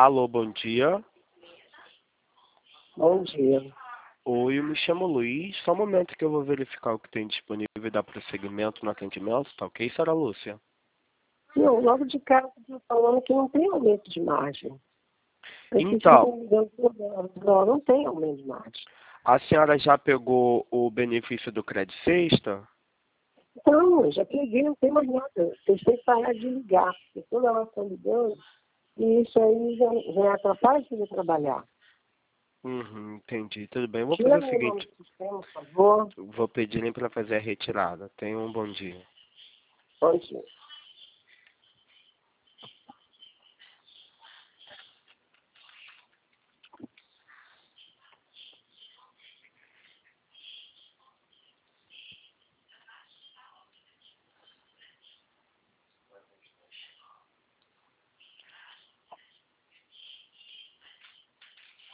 Alô, bom dia. Bom dia. Oi, eu me chamo Luiz. Só um momento que eu vou verificar o que tem disponível e dar prosseguimento no atendimento, tá ok, senhora Lúcia? Não, logo de cara eu estou falando que não tem aumento de margem. Então, Não tem aumento de margem. a senhora já pegou o benefício do Credit Sexta? Não, eu já peguei, não tem mais nada. Vocês têm que parar de ligar, porque toda hora estão ligando e isso aí já atrapalha de trabalhar. Entendi. Tudo bem. Eu vou Tira fazer o meu nome seguinte. do sistema, por favor. Vou pedir para fazer a retirada. Tenha um bom dia. Bom dia.